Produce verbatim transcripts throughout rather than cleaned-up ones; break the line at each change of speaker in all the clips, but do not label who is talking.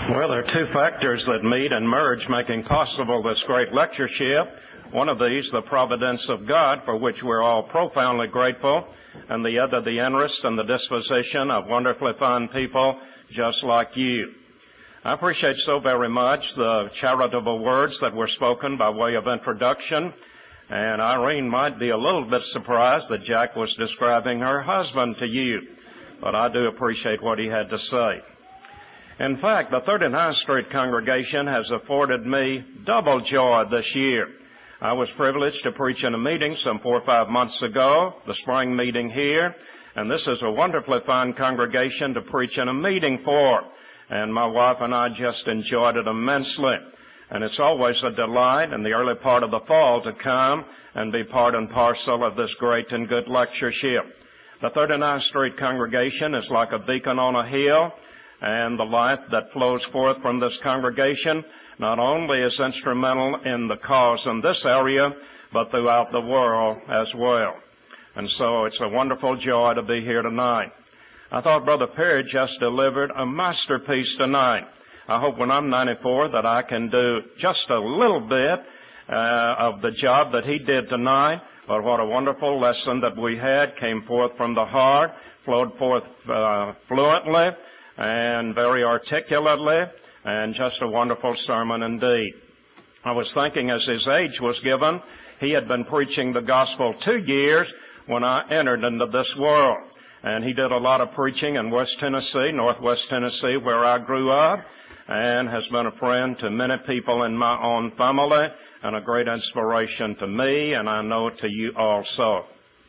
Well, there are two factors that meet and merge, making possible this great lectureship. One of these, the providence of God, for which we're all profoundly grateful, and the other, the interest and the disposition of wonderfully fine people just like you. I appreciate so very much the charitable words that were spoken by way of introduction, and Irene might be a little bit surprised that Jack was describing her husband to you, but I do appreciate what he had to say. In fact, the thirty-ninth Street congregation has afforded me double joy this year. I was privileged to preach in a meeting some four or five months ago, the spring meeting here, and this is a wonderfully fine congregation to preach in a meeting for. And my wife and I just enjoyed it immensely. And it's always a delight in the early part of the fall to come and be part and parcel of this great and good lectureship. The thirty-ninth Street congregation is like a beacon on a hill, and the light that flows forth from this congregation not only is instrumental in the cause in this area, but throughout the world as well. And so it's a wonderful joy to be here tonight. I thought Brother Perry just delivered a masterpiece tonight. I hope when I'm ninety-four that I can do just a little bit uh, of the job that he did tonight. But what a wonderful lesson that we had, came forth from the heart, flowed forth uh, fluently and very articulately, and just a wonderful sermon indeed. I was thinking as his age was given, he had been preaching the gospel two years when I entered into this world. And he did a lot of preaching in West Tennessee, Northwest Tennessee, where I grew up, and has been a friend to many people in my own family, and a great inspiration to me, and I know to you also.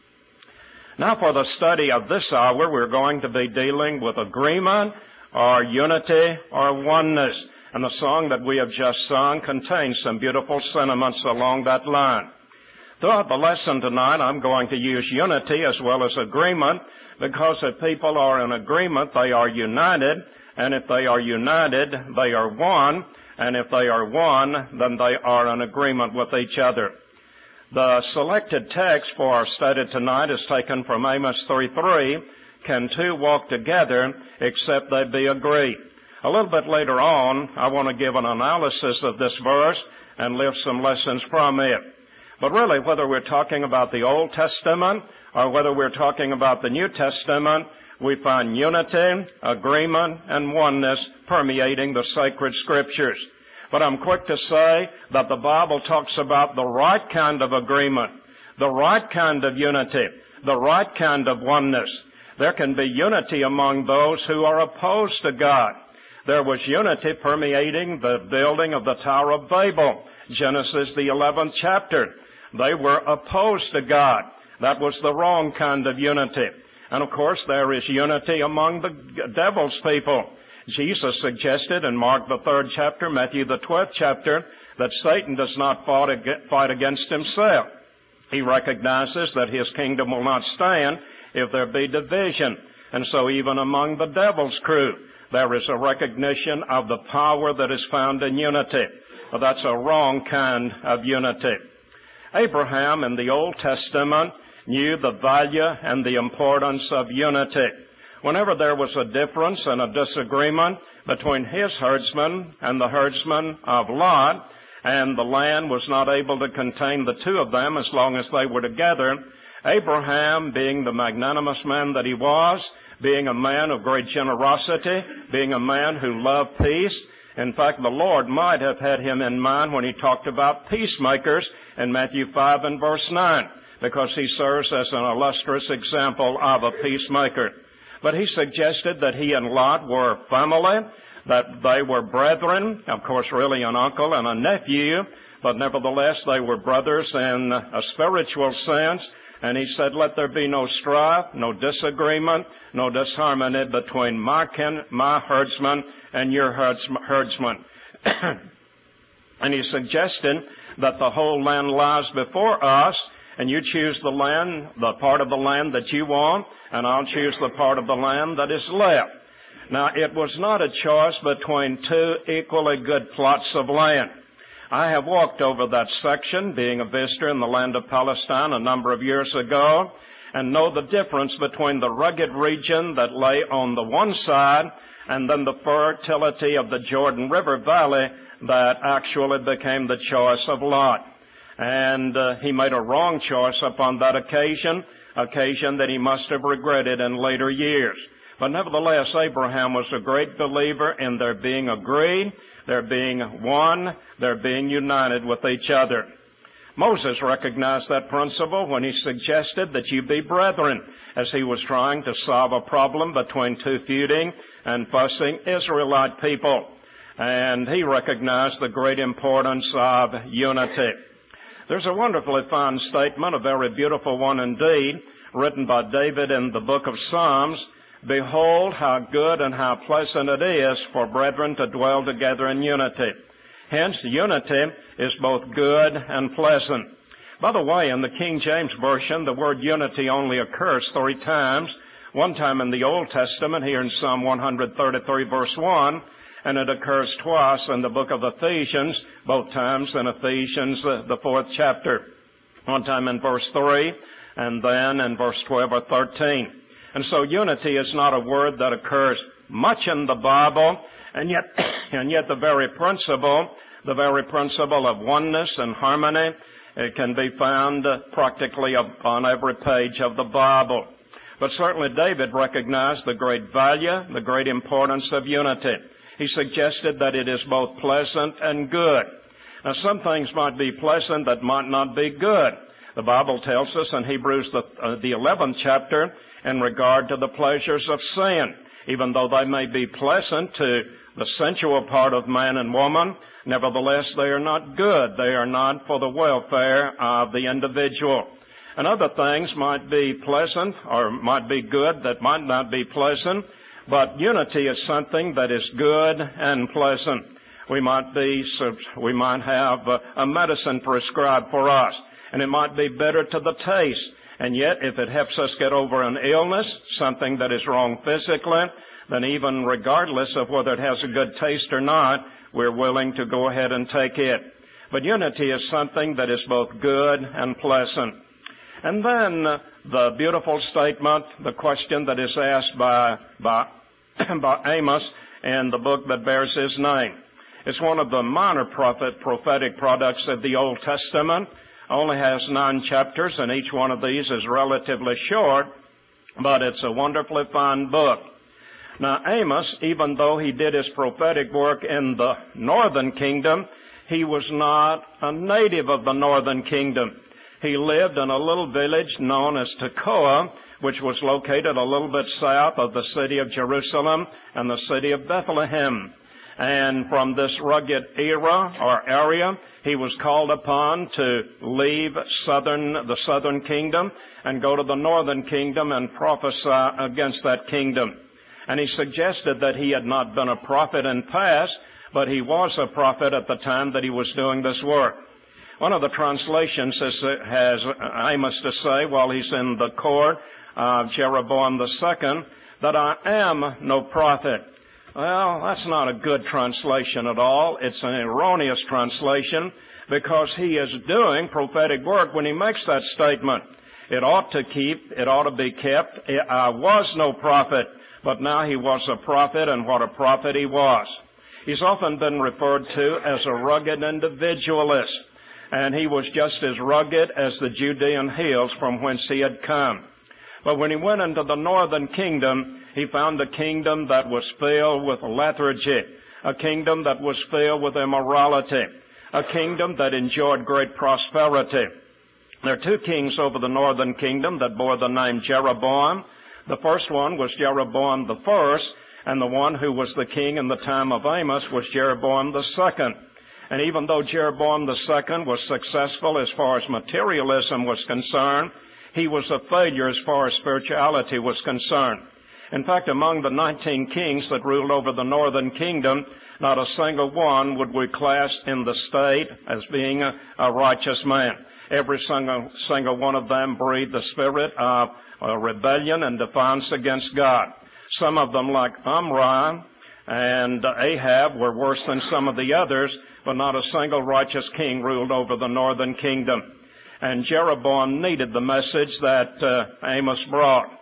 Now for the study of this hour, we're going to be dealing with agreement, or unity, or oneness. And the song that we have just sung contains some beautiful sentiments along that line. Throughout the lesson tonight, I'm going to use unity as well as agreement, because if people are in agreement, they are united, and if they are united, they are one, and if they are one, then they are in agreement with each other. The selected text for our study tonight is taken from Amos three three. Can two walk together except they be agreed? A little bit later on, I want to give an analysis of this verse and lift some lessons from it. But really, whether we're talking about the Old Testament or whether we're talking about the New Testament, we find unity, agreement, and oneness permeating the sacred scriptures. But I'm quick to say that the Bible talks about the right kind of agreement, the right kind of unity, the right kind of oneness. There can be unity among those who are opposed to God. There was unity permeating the building of the Tower of Babel, Genesis the eleventh chapter. They were opposed to God. That was the wrong kind of unity. And of course, there is unity among the devil's people. Jesus suggested in Mark the third chapter, Matthew the twelfth chapter, that Satan does not fight against himself. He recognizes that his kingdom will not stand if there be division. And so even among the devil's crew, there is a recognition of the power that is found in unity. But that's a wrong kind of unity. Abraham in the Old Testament knew the value and the importance of unity. Whenever there was a difference and a disagreement between his herdsmen and the herdsmen of Lot, and the land was not able to contain the two of them as long as they were together, Abraham, being the magnanimous man that he was, being a man of great generosity, being a man who loved peace. In fact, the Lord might have had him in mind when he talked about peacemakers in Matthew five and verse nine, because he serves as an illustrious example of a peacemaker. But he suggested that he and Lot were family, that they were brethren, of course really an uncle and a nephew, but nevertheless they were brothers in a spiritual sense. And he said, let there be no strife, no disagreement, no disharmony between my, kin, my herdsman and your herds, herdsman. And he suggested that the whole land lies before us, and you choose the land, the part of the land that you want, and I'll choose the part of the land that is left. Now, it was not a choice between two equally good plots of land. I have walked over that section, being a visitor in the land of Palestine a number of years ago, and know the difference between the rugged region that lay on the one side and then the fertility of the Jordan River Valley that actually became the choice of Lot. And uh, he made a wrong choice upon that occasion, occasion that he must have regretted in later years. But nevertheless, Abraham was a great believer in their being agreed, their being one, their being united with each other. Moses recognized that principle when he suggested that you be brethren, as he was trying to solve a problem between two feuding and fussing Israelite people. And he recognized the great importance of unity. There's a wonderfully fine statement, a very beautiful one indeed, written by David in the book of Psalms. Behold how good and how pleasant it is for brethren to dwell together in unity. Hence, unity is both good and pleasant. By the way, in the King James Version, the word unity only occurs three times. One time in the Old Testament, here in Psalm one thirty-three, verse one, and it occurs twice in the book of Ephesians, both times in Ephesians, uh, the fourth chapter. One time in verse three, and then in verse twelve or thirteen. And so unity is not a word that occurs much in the Bible, and yet, and yet the very principle, the very principle of oneness and harmony, it can be found uh, practically on every page of the Bible. But certainly David recognized the great value, the great importance of unity. He suggested that it is both pleasant and good. Now, some things might be pleasant that might not be good. The Bible tells us in Hebrews, the, uh, the eleventh chapter, in regard to the pleasures of sin, even though they may be pleasant to the sensual part of man and woman, nevertheless, they are not good. They are not for the welfare of the individual. And other things might be pleasant or might be good that might not be pleasant, but unity is something that is good and pleasant. We might be, we might have a medicine prescribed for us, and it might be bitter to the taste. And yet, if it helps us get over an illness, something that is wrong physically, then even regardless of whether it has a good taste or not, we're willing to go ahead and take it. But unity is something that is both good and pleasant. And then uh, the beautiful statement, the question that is asked by, by, by Amos in the book that bears his name. It's one of the minor prophet, prophetic products of the Old Testament. Only has nine chapters, and each one of these is relatively short, but it's a wonderfully fine book. Now, Amos, even though he did his prophetic work in the northern kingdom, he was not a native of the northern kingdom. He lived in a little village known as Tekoa, which was located a little bit south of the city of Jerusalem and the city of Bethlehem. And from this rugged era or area, he was called upon to leave southern, the southern kingdom and go to the northern kingdom and prophesy against that kingdom. And he suggested that he had not been a prophet in past, but he was a prophet at the time that he was doing this work. One of the translations has, has Amos to say while he's in the court of Jeroboam the second, that I am no prophet. Well, that's not a good translation at all. It's an erroneous translation because he is doing prophetic work when he makes that statement. It ought to keep, it ought to be kept. I was no prophet, but now he was a prophet, and what a prophet he was. He's often been referred to as a rugged individualist, and he was just as rugged as the Judean hills from whence he had come. But when he went into the northern kingdom, he found a kingdom that was filled with lethargy, a kingdom that was filled with immorality, a kingdom that enjoyed great prosperity. There are two kings over the northern kingdom that bore the name Jeroboam. The first one was Jeroboam the first, and the one who was the king in the time of Amos was Jeroboam the second. And even though Jeroboam the second was successful as far as materialism was concerned, he was a failure as far as spirituality was concerned. In fact, among the nineteen kings that ruled over the northern kingdom, not a single one would we class in the state as being a, a righteous man. Every single, single one of them breathed the spirit of uh, rebellion and defiance against God. Some of them, like Omri and Ahab, were worse than some of the others, but not a single righteous king ruled over the northern kingdom. And Jeroboam needed the message that uh, Amos brought.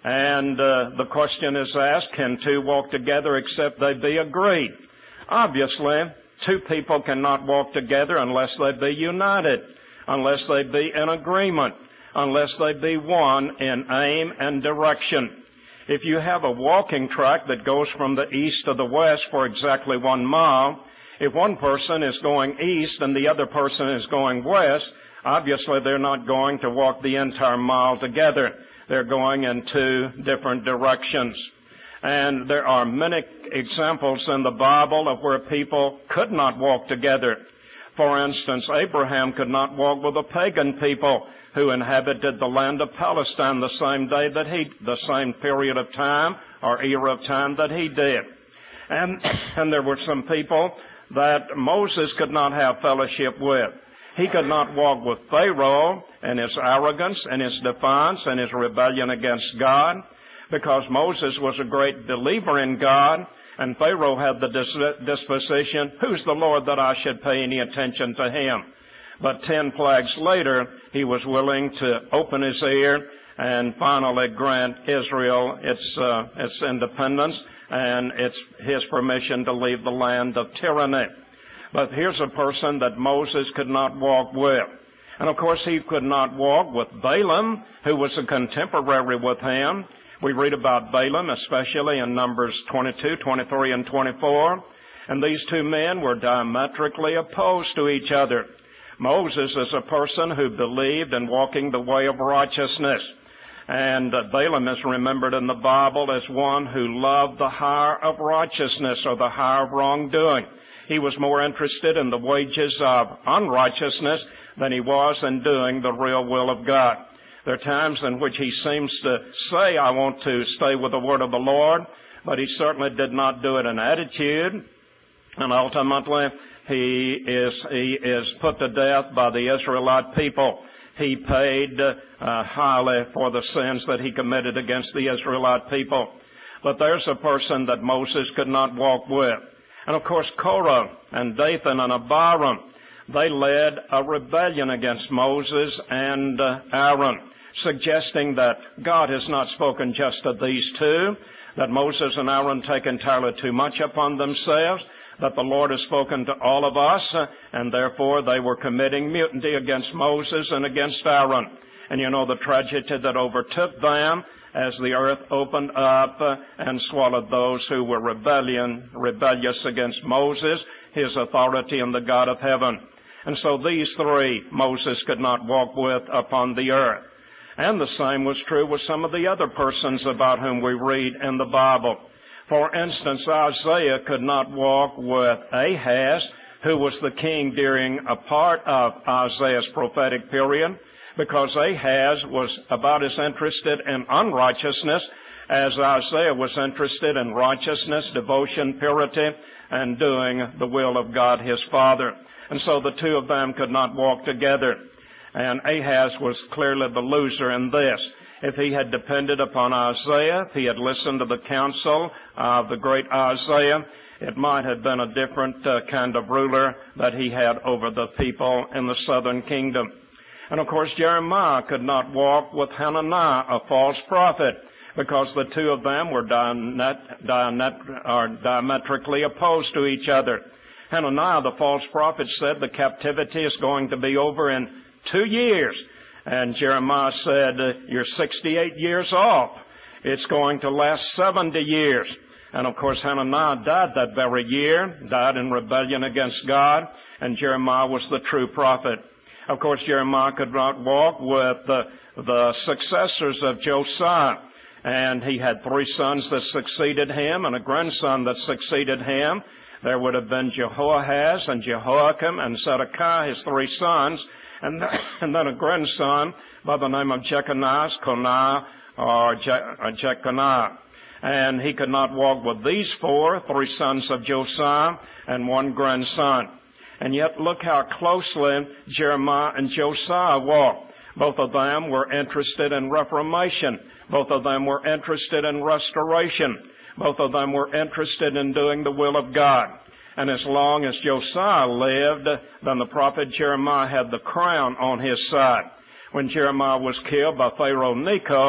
And uh, the question is asked, can two walk together except they be agreed? Obviously, two people cannot walk together unless they be united, unless they be in agreement, unless they be one in aim and direction. If you have a walking track that goes from the east to the west for exactly one mile, if one person is going east and the other person is going west, obviously they're not going to walk the entire mile together. They're going in two different directions. And there are many examples in the Bible of where people could not walk together. For instance, Abraham could not walk with the pagan people who inhabited the land of Palestine the same day that he, the same period of time or era of time that he did. And, and there were some people that Moses could not have fellowship with. He could not walk with Pharaoh and his arrogance and his defiance and his rebellion against God, because Moses was a great believer in God, and Pharaoh had the dis- disposition, who's the Lord that I should pay any attention to him? But ten plagues later, he was willing to open his ear and finally grant Israel its, uh, its independence and its, his permission to leave the land of tyranny. But here's a person that Moses could not walk with. And of course he could not walk with Balaam, who was a contemporary with him. We read about Balaam, especially in Numbers twenty-two, twenty-three, and twenty-four. And these two men were diametrically opposed to each other. Moses is a person who believed in walking the way of righteousness. And uh, Balaam is remembered in the Bible as one who loved the hire of righteousness or the hire of wrongdoing. He was more interested in the wages of unrighteousness than he was in doing the real will of God. There are times in which he seems to say, I want to stay with the word of the Lord, but he certainly did not do it in attitude. And ultimately, he is, he is put to death by the Israelite people. He paid uh, highly for the sins that he committed against the Israelite people. But there's a person that Moses could not walk with. And of course, Korah and Dathan and Abiram, they led a rebellion against Moses and uh, Aaron, suggesting that God has not spoken just to these two, that Moses and Aaron take entirely too much upon themselves, that the Lord has spoken to all of us, uh, and therefore they were committing mutiny against Moses and against Aaron. And you know the tragedy that overtook them as the earth opened up uh, and swallowed those who were rebellion, rebellious against Moses, his authority and the God of heaven. And so these three Moses could not walk with upon the earth. And the same was true with some of the other persons about whom we read in the Bible. For instance, Isaiah could not walk with Ahaz, who was the king during a part of Isaiah's prophetic period, because Ahaz was about as interested in unrighteousness as Isaiah was interested in righteousness, devotion, purity, and doing the will of God his Father. And so the two of them could not walk together. And Ahaz was clearly the loser in this. If he had depended upon Isaiah, if he had listened to the counsel of the great Isaiah, it might have been a different uh, kind of ruler that he had over the people in the southern kingdom. And of course, Jeremiah could not walk with Hananiah, a false prophet, because the two of them were diamet- diamet- or diametrically opposed to each other. Hananiah, the false prophet, said the captivity is going to be over in two years. And Jeremiah said, you're sixty-eight years off. It's going to last seventy years. And of course, Hananiah died that very year, died in rebellion against God, and Jeremiah was the true prophet. Of course, Jeremiah could not walk with the, the successors of Josiah. And he had three sons that succeeded him and a grandson that succeeded him. There would have been Jehoahaz and Jehoiakim and Zedekiah, his three sons, and, and then a grandson by the name of Jeconiah, Coniah, or, Je, or Jeconiah. And he could not walk with these four, three sons of Josiah and one grandson. And yet look how closely Jeremiah and Josiah walked. Both of them were interested in reformation. Both of them were interested in restoration. Both of them were interested in doing the will of God. And as long as Josiah lived, then the prophet Jeremiah had the crown on his side. When Jeremiah was killed by Pharaoh Necho,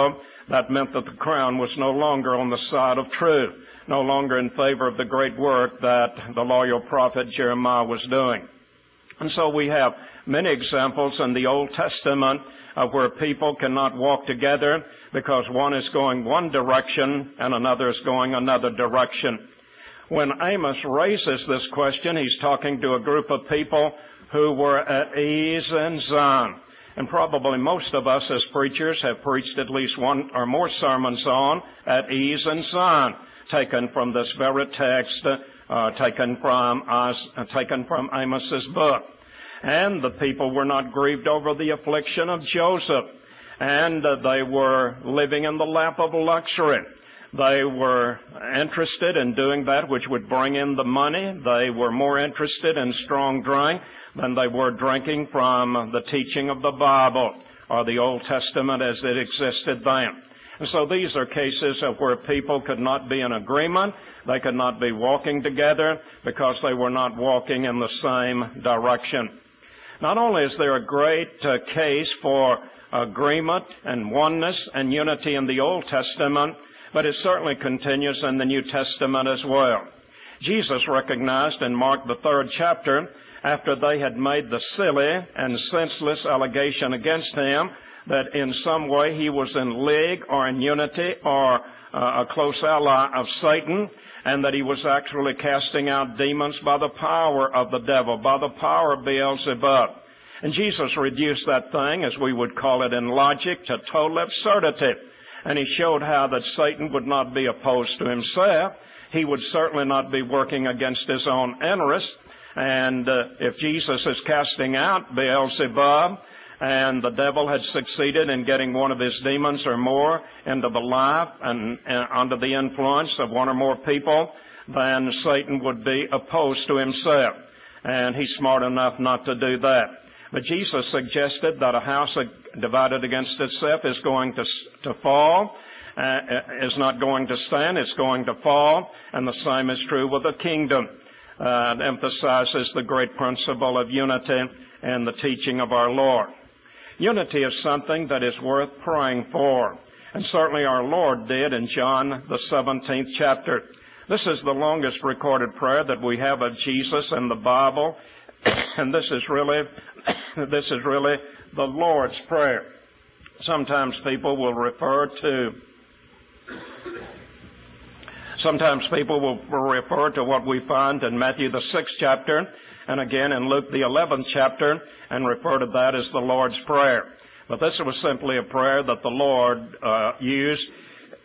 that meant that the crown was no longer on the side of truth, no longer in favor of the great work that the loyal prophet Jeremiah was doing. And so we have many examples in the Old Testament of where people cannot walk together because one is going one direction and another is going another direction. When Amos raises this question, he's talking to a group of people who were at ease in Zion. And probably most of us as preachers have preached at least one or more sermons on at ease in Zion, taken from this very text, uh, taken from us, uh, taken from Amos's book. And the people were not grieved over the affliction of Joseph, and uh, they were living in the lap of luxury. They were interested in doing that which would bring in the money. They were more interested in strong drink than they were drinking from the teaching of the Bible or the Old Testament as it existed then. And so these are cases of where people could not be in agreement. They could not be walking together because they were not walking in the same direction. Not only is there a great uh, case for agreement and oneness and unity in the Old Testament, but it certainly continues in the New Testament as well. Jesus recognized in Mark the third chapter, after they had made the silly and senseless allegation against him, that in some way he was in league or in unity or uh, a close ally of Satan, and that he was actually casting out demons by the power of the devil, by the power of Beelzebub. And Jesus reduced that thing, as we would call it in logic, to total absurdity. And he showed how that Satan would not be opposed to himself. He would certainly not be working against his own interests. And uh, if Jesus is casting out Beelzebub, and the devil had succeeded in getting one of his demons or more into the life and, and under the influence of one or more people, then Satan would be opposed to himself. And he's smart enough not to do that. But Jesus suggested that a house divided against itself is going to, to fall, uh, is not going to stand, it's going to fall. And the same is true with the kingdom. Uh, it emphasizes the great principle of unity and the teaching of our Lord. Unity is something that is worth praying for. And certainly our Lord did in John the seventeenth chapter. This is the longest recorded prayer that we have of Jesus in the Bible. And this is really, this is really the Lord's Prayer. Sometimes people will refer to, sometimes people will refer to what we find in Matthew the sixth chapter, and again in Luke the eleventh chapter, and refer to that as the Lord's Prayer. But this was simply a prayer that the Lord uh, used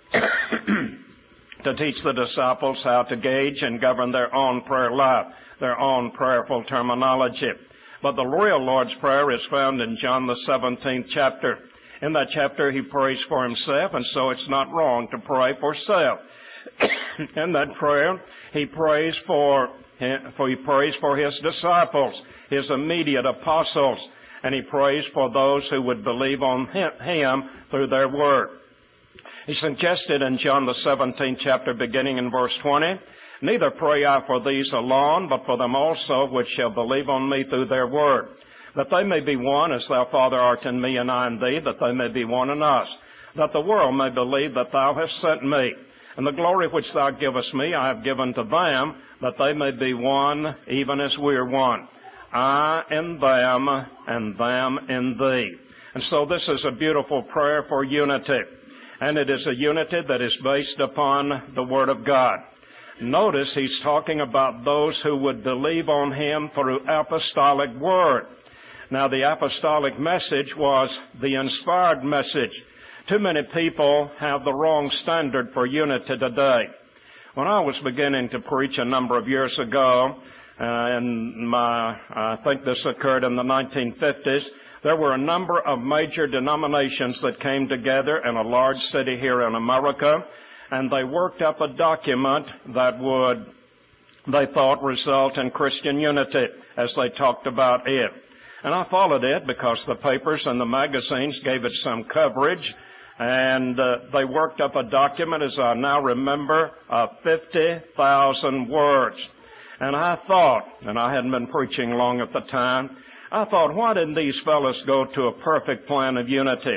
to teach the disciples how to gauge and govern their own prayer life, their own prayerful terminology. But the real Lord's Prayer is found in John the seventeenth chapter. In that chapter, he prays for himself, and so it's not wrong to pray for self. In that prayer, he prays for, for he prays for his disciples, his immediate apostles, and he prays for those who would believe on him through their word. He suggested in John the seventeenth chapter, beginning in verse twenty, "Neither pray I for these alone, but for them also which shall believe on me through their word, that they may be one as thou, Father, art in me and I in thee, that they may be one in us, that the world may believe that thou hast sent me. And the glory which thou givest me I have given to them, that they may be one, even as we are one. I in them, and them in thee." And so this is a beautiful prayer for unity. And it is a unity that is based upon the Word of God. Notice he's talking about those who would believe on him through apostolic word. Now, the apostolic message was the inspired message. Too many people have the wrong standard for unity today. When I was beginning to preach a number of years ago, uh, and my, I think this occurred in the nineteen fifties, there were a number of major denominations that came together in a large city here in America, and they worked up a document that would, they thought, result in Christian unity as they talked about it. And I followed it because the papers and the magazines gave it some coverage, and uh, they worked up a document, as I now remember, of fifty thousand words. And I thought, and I hadn't been preaching long at the time, I thought, why didn't these fellows go to a perfect plan of unity?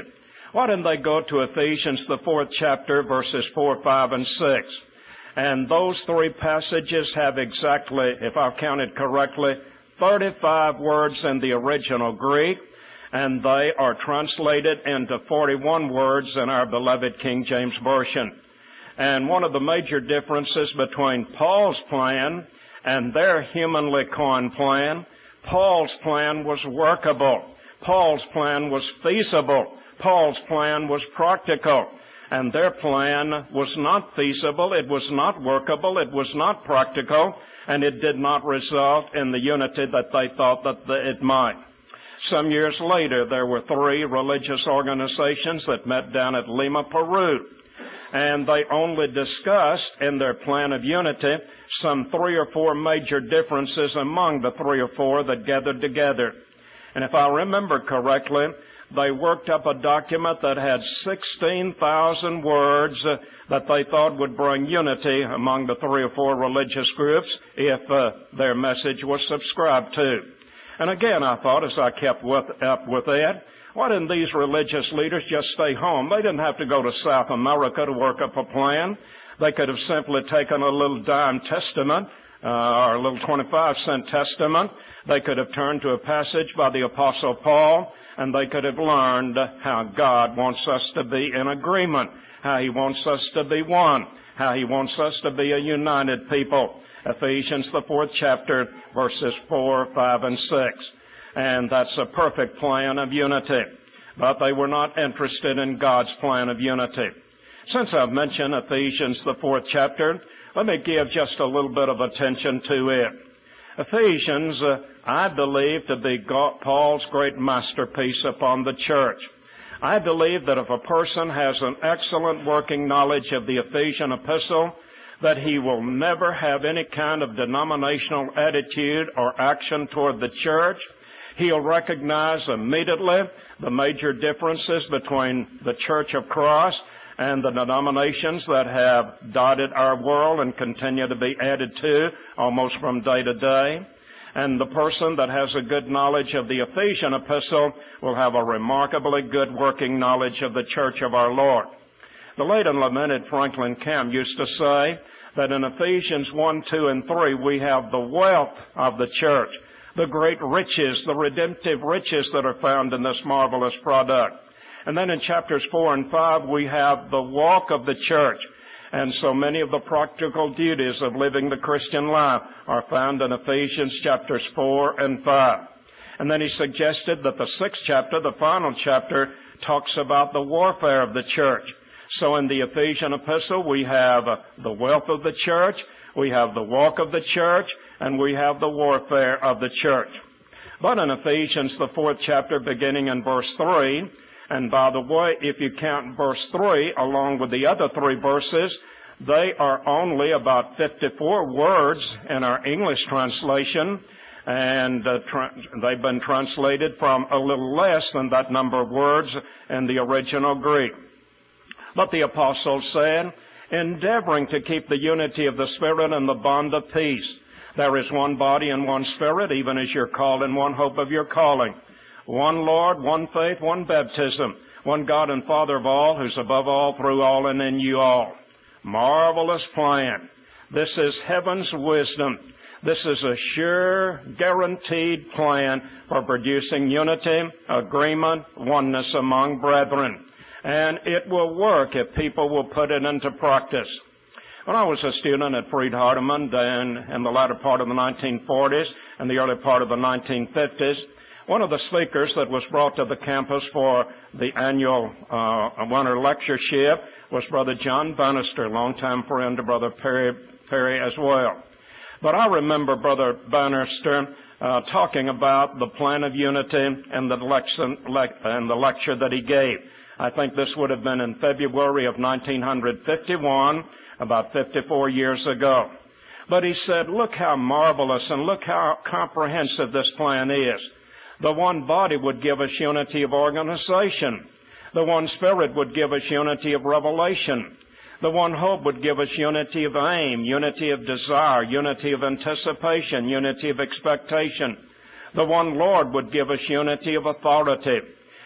Why didn't they go to Ephesians, the fourth chapter, verses four, five, and six? And those three passages have exactly, if I've counted correctly, thirty-five words in the original Greek, and they are translated into forty-one words in our beloved King James Version. And one of the major differences between Paul's plan and their humanly coined plan, Paul's plan was workable. Paul's plan was feasible. Paul's plan was practical. And their plan was not feasible, it was not workable, it was not practical, and it did not result in the unity that they thought that it might. Some years later, there were three religious organizations that met down at Lima, Peru. And they only discussed in their plan of unity some three or four major differences among the three or four that gathered together. And if I remember correctly, they worked up a document that had sixteen thousand words uh, that they thought would bring unity among the three or four religious groups if uh, their message was subscribed to. And again, I thought, as I kept with, up with that, why didn't these religious leaders just stay home? They didn't have to go to South America to work up a plan. They could have simply taken a little dime testament, uh, or a little twenty-five cent testament. They could have turned to a passage by the Apostle Paul, and they could have learned how God wants us to be in agreement, how He wants us to be one, how He wants us to be a united people. Ephesians, the fourth chapter, verses four, five, and six. And that's a perfect plan of unity. But they were not interested in God's plan of unity. Since I've mentioned Ephesians, the fourth chapter, let me give just a little bit of attention to it. Ephesians, uh, I believe to be God, Paul's great masterpiece upon the church. I believe that if a person has an excellent working knowledge of the Ephesian epistle, that he will never have any kind of denominational attitude or action toward the church. He'll recognize immediately the major differences between the Church of Christ and the denominations that have dotted our world and continue to be added to almost from day to day. And the person that has a good knowledge of the Ephesian epistle will have a remarkably good working knowledge of the Church of our Lord. The late and lamented Franklin Camp used to say that in Ephesians one, two, and three we have the wealth of the church, the great riches, the redemptive riches that are found in this marvelous product. And then in chapters four and five we have the walk of the church. And so many of the practical duties of living the Christian life are found in Ephesians chapters four and five. And then he suggested that the sixth chapter, the final chapter, talks about the warfare of the church. So in the Ephesian epistle, we have uh, the wealth of the church, we have the walk of the church, and we have the warfare of the church. But in Ephesians, the fourth chapter, beginning in verse three, and by the way, if you count verse three along with the other three verses, they are only about fifty-four words in our English translation, and uh, tra- they've been translated from a little less than that number of words in the original Greek. But the apostle said, endeavoring to keep the unity of the Spirit and the bond of peace. There is one body and one Spirit, even as you're called in one hope of your calling. One Lord, one faith, one baptism, one God and Father of all, who's above all, through all, and in you all. Marvelous plan. This is heaven's wisdom. This is a sure, guaranteed plan for producing unity, agreement, oneness among brethren. And it will work if people will put it into practice. When I was a student at Freed-Hardeman in, in the latter part of the nineteen forties and the early part of the nineteen fifties, one of the speakers that was brought to the campus for the annual uh, winter lectureship was Brother John Bannister, longtime friend of Brother Perry, Perry as well. But I remember Brother Bannister uh, talking about the plan of unity and the, lection, le- and the lecture that he gave. I think this would have been in February of nineteen fifty-one, about fifty-four years ago. But he said, look how marvelous and look how comprehensive this plan is. The one body would give us unity of organization. The one Spirit would give us unity of revelation. The one hope would give us unity of aim, unity of desire, unity of anticipation, unity of expectation. The one Lord would give us unity of authority.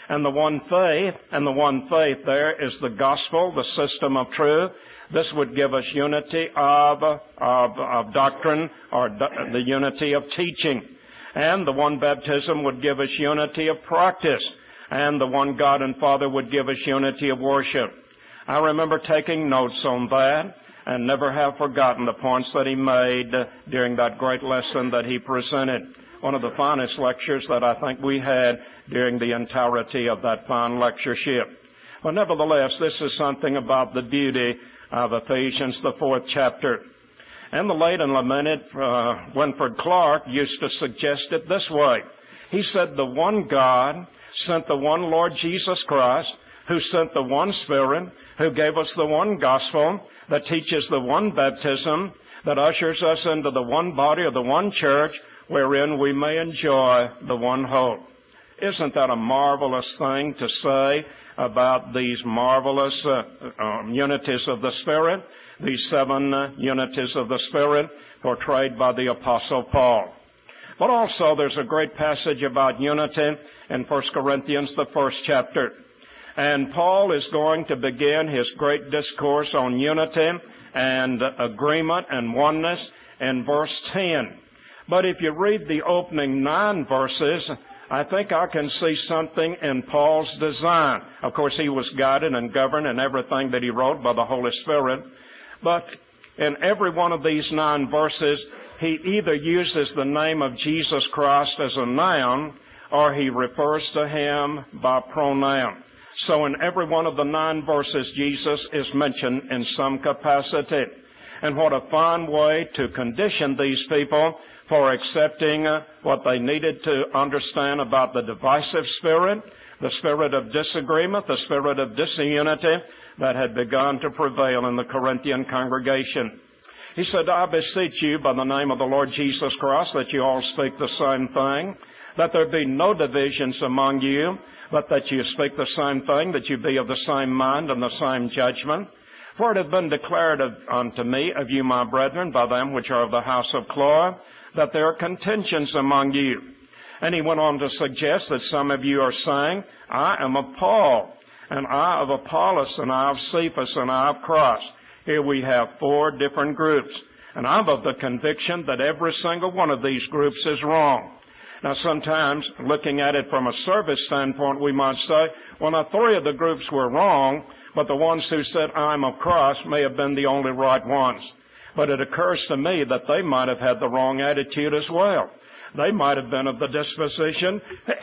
and the one faith, and the one faith there is the gospel, the system of truth. This would give us unity of, of, of doctrine, or do, the unity of teaching. And the one baptism would give us unity of practice. And the one God and Father would give us unity of worship. I remember taking notes on that and never have forgotten the points that he made during that great lesson that he presented. One of the finest lectures that I think we had during the entirety of that fine lectureship. But nevertheless, this is something about the beauty of Ephesians, the fourth chapter. And the late and lamented uh, Winford Clark used to suggest it this way. He said, the one God sent the one Lord Jesus Christ, who sent the one Spirit, who gave us the one gospel, that teaches the one baptism, that ushers us into the one body of the one church, wherein we may enjoy the one hope. Isn't that a marvelous thing to say about these marvelous uh, um, unities of the Spirit, these seven uh, unities of the Spirit portrayed by the Apostle Paul? But also there's a great passage about unity in First Corinthians, the first chapter. And Paul is going to begin his great discourse on unity and agreement and oneness in verse ten. But if you read the opening nine verses, I think I can see something in Paul's design. Of course, he was guided and governed in everything that he wrote by the Holy Spirit. But in every one of these nine verses, he either uses the name of Jesus Christ as a noun, or he refers to him by pronoun. So in every one of the nine verses, Jesus is mentioned in some capacity. And what a fine way to condition these people for accepting uh, what they needed to understand about the divisive spirit, the spirit of disagreement, the spirit of disunity that had begun to prevail in the Corinthian congregation. He said, I beseech you by the name of the Lord Jesus Christ that you all speak the same thing, that there be no divisions among you, but that you speak the same thing, that you be of the same mind and the same judgment. For it hath been declared of, unto me of you, my brethren, by them which are of the house of Chloe, that there are contentions among you. And he went on to suggest that some of you are saying, I am of Paul, and I of Apollos, and I of Cephas, and I of Christ. Here we have four different groups. And I'm of the conviction that every single one of these groups is wrong. Now sometimes, looking at it from a service standpoint, we might say, well, now three of the groups were wrong, but the ones who said, I'm of Christ, may have been the only right ones. But it occurs to me that they might have had the wrong attitude as well. They might have been of the disposition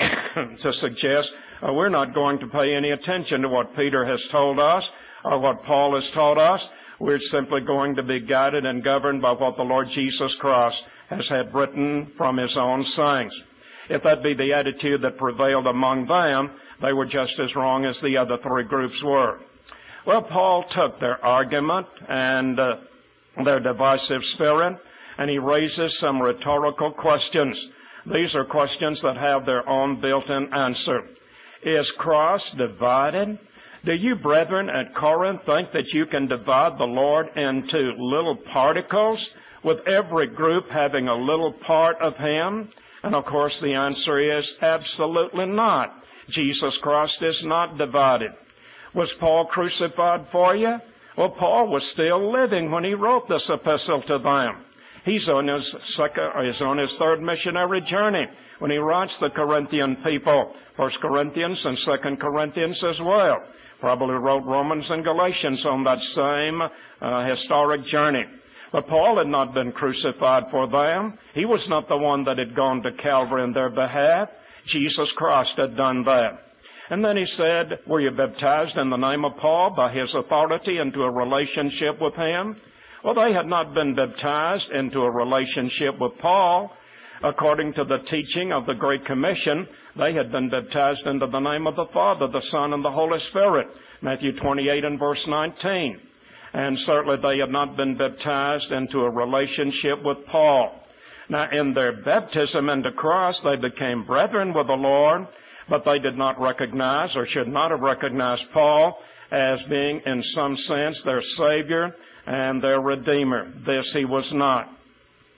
to suggest, uh, we're not going to pay any attention to what Peter has told us or what Paul has taught us. We're simply going to be guided and governed by what the Lord Jesus Christ has had written from his own sayings. If that be the attitude that prevailed among them, they were just as wrong as the other three groups were. Well, Paul took their argument and uh, their divisive spirit, and he raises some rhetorical questions. These are questions that have their own built-in answer. Is Christ divided? Do you, brethren, at Corinth think that you can divide the Lord into little particles, with every group having a little part of him? And of course the answer is absolutely not. Jesus Christ is not divided. Was Paul crucified for you? Well, Paul was still living when he wrote this epistle to them. He's on his second, he's on his third missionary journey when he writes the Corinthian people, First Corinthians and Second Corinthians as well. Probably wrote Romans and Galatians on that same uh, historic journey. But Paul had not been crucified for them. He was not the one that had gone to Calvary in their behalf. Jesus Christ had done that. And then he said, were you baptized in the name of Paul by his authority into a relationship with him? Well, they had not been baptized into a relationship with Paul. According to the teaching of the Great Commission, they had been baptized into the name of the Father, the Son, and the Holy Spirit. Matthew twenty-eight and verse nineteen. And certainly they had not been baptized into a relationship with Paul. Now, in their baptism into Christ, they became brethren with the Lord, but they did not recognize, or should not have recognized, Paul as being, in some sense, their Savior and their Redeemer. This he was not.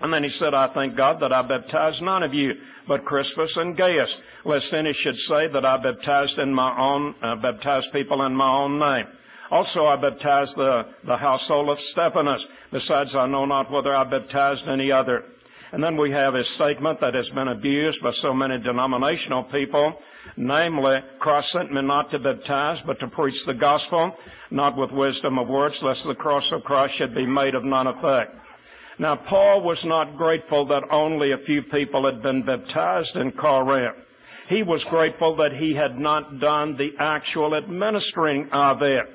And then he said, I thank God that I baptized none of you, but Crispus and Gaius, lest any should say that I baptized in my own, uh, baptized people in my own name. Also I baptized the, the household of Stephanas. Besides, I know not whether I baptized any other. And then we have his statement that has been abused by so many denominational people, namely, Christ sent me not to baptize, but to preach the gospel, not with wisdom of words, lest the cross of Christ should be made of none effect. Now, Paul was not grateful that only a few people had been baptized in Corinth. He was grateful that he had not done the actual administering of it.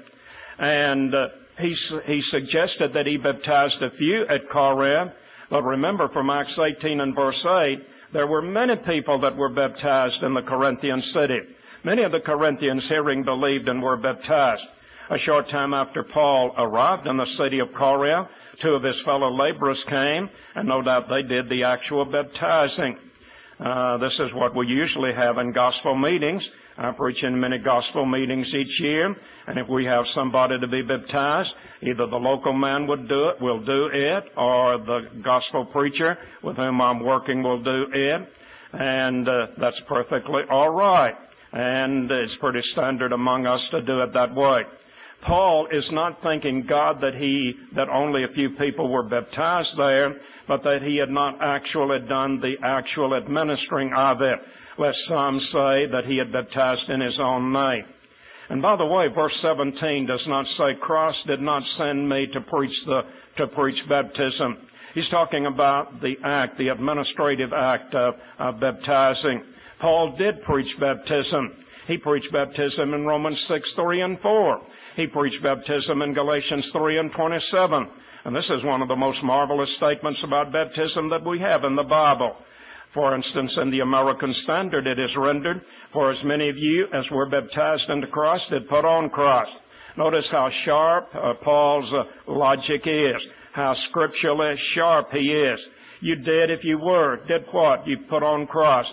And uh, he, he suggested that he baptized a few at Corinth. But remember, from Acts eighteen and verse eight, there were many people that were baptized in the Corinthian city. Many of the Corinthians hearing believed and were baptized. A short time after Paul arrived in the city of Corinth, two of his fellow laborers came, and no doubt they did the actual baptizing. Uh, this is what we usually have in gospel meetings. I preach in many gospel meetings each year, and if we have somebody to be baptized, either the local man would do it, will do it, or the gospel preacher with whom I'm working will do it, and uh, that's perfectly all right. And it's pretty standard among us to do it that way. Paul is not thanking God that he, that only a few people were baptized there, but that he had not actually done the actual administering of it, lest some say that he had baptized in his own name. And by the way, verse seventeen does not say Christ did not send me to preach the, to preach baptism. He's talking about the act, the administrative act of, of baptizing. Paul did preach baptism. He preached baptism in Romans six, three and four. He preached baptism in Galatians three and twenty-seven. And this is one of the most marvelous statements about baptism that we have in the Bible. For instance, in the American Standard it is rendered, for as many of you as were baptized into Christ did put on Christ. Notice how sharp uh, Paul's uh, logic is, how scripturally sharp he is. You did if you were. Did what? You put on Christ.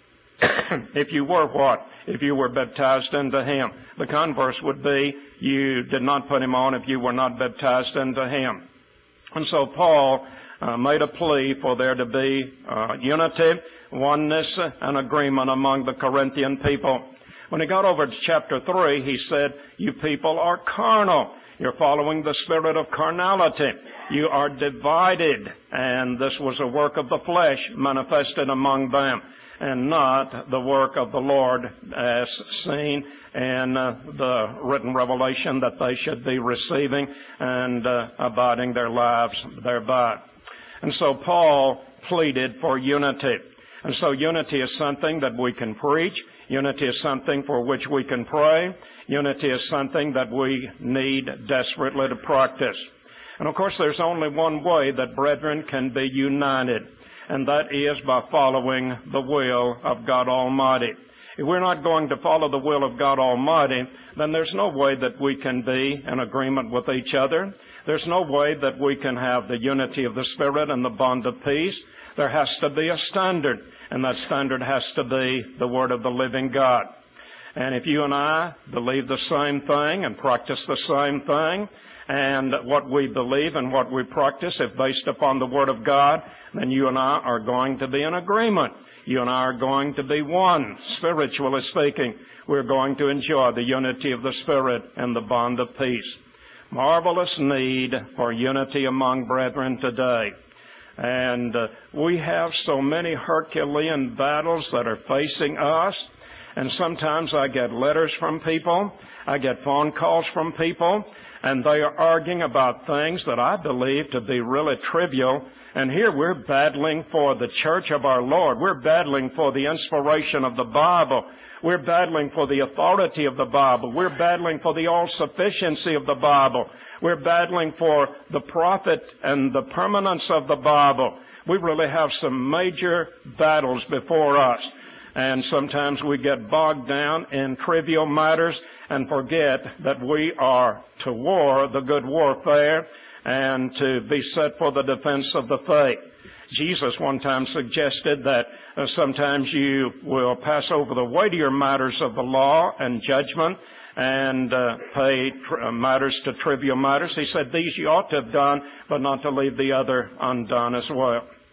If you were what? If you were baptized into Him. The converse would be, you did not put Him on if you were not baptized into Him. And so Paul uh, made a plea for there to be uh, unity, oneness, and agreement among the Corinthian people. When he got over to chapter three, he said, you people are carnal. You're following the spirit of carnality. You are divided. And this was a work of the flesh manifested among them, and not the work of the Lord as seen in uh, the written revelation that they should be receiving and uh, abiding their lives thereby. And so Paul pleaded for unity. And so unity is something that we can preach. Unity is something for which we can pray. Unity is something that we need desperately to practice. And of course, there's only one way that brethren can be united, and that is by following the will of God Almighty. If we're not going to follow the will of God Almighty, then there's no way that we can be in agreement with each other. There's no way that we can have the unity of the Spirit and the bond of peace. There has to be a standard, and that standard has to be the Word of the living God. And if you and I believe the same thing and practice the same thing, and what we believe and what we practice, if based upon the Word of God, then you and I are going to be in agreement. You and I are going to be one, spiritually speaking. We're going to enjoy the unity of the Spirit and the bond of peace. Marvelous need for unity among brethren today. And uh, we have so many Herculean battles that are facing us. And sometimes I get letters from people. I get phone calls from people. And they are arguing about things that I believe to be really trivial. And here we're battling for the church of our Lord. We're battling for the inspiration of the Bible. We're battling for the authority of the Bible. We're battling for the all-sufficiency of the Bible. We're battling for the profit and the permanence of the Bible. We really have some major battles before us. And sometimes we get bogged down in trivial matters and forget that we are to war the good warfare and to be set for the defense of the faith. Jesus one time suggested that uh, sometimes you will pass over the weightier matters of the law and judgment and uh, pay tr- matters to trivial matters. He said these you ought to have done, but not to leave the other undone as well.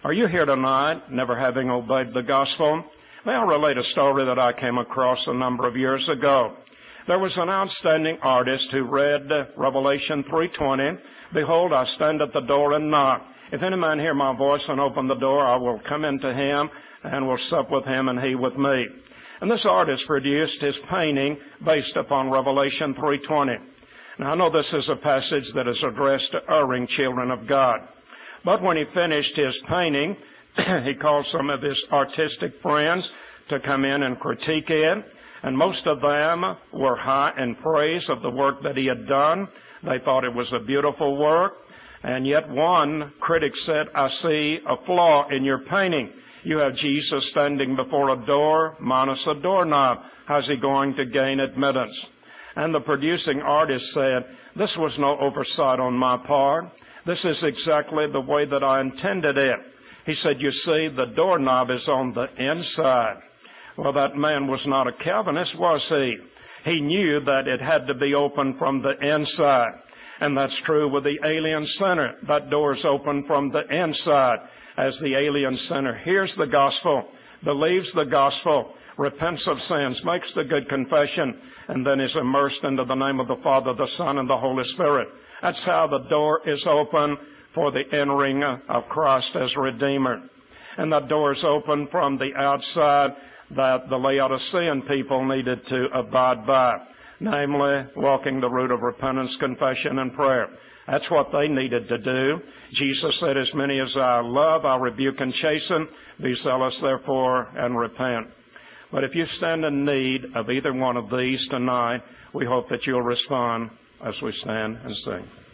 Are you here tonight never having obeyed the gospel? May I relate a story that I came across a number of years ago. There was an outstanding artist who read Revelation three twenty, "Behold, I stand at the door and knock. If any man hear my voice and open the door, I will come into him and will sup with him and he with me." And this artist produced his painting based upon Revelation three twenty. Now, I know this is a passage that is addressed to erring children of God. But when he finished his painting, he called some of his artistic friends to come in and critique it. And most of them were high in praise of the work that he had done. They thought it was a beautiful work. And yet one critic said, "I see a flaw in your painting. You have Jesus standing before a door minus a doorknob. How's he going to gain admittance?" And the producing artist said, "This was no oversight on my part. This is exactly the way that I intended it." He said, "You see, the doorknob is on the inside." Well, that man was not a Calvinist, was he? He knew that it had to be open from the inside. And that's true with the alien sinner. That door's open from the inside. As the alien sinner hears the gospel, believes the gospel, repents of sins, makes the good confession, and then is immersed into the name of the Father, the Son, and the Holy Spirit. That's how the door is open for the entering of Christ as Redeemer. And that door is open from the outside that the Laodicean people needed to abide by, namely walking the route of repentance, confession, and prayer. That's what they needed to do. Jesus said, "As many as I love, I rebuke and chasten. Be zealous, therefore, and repent." But if you stand in need of either one of these tonight, we hope that you'll respond as we stand and sing.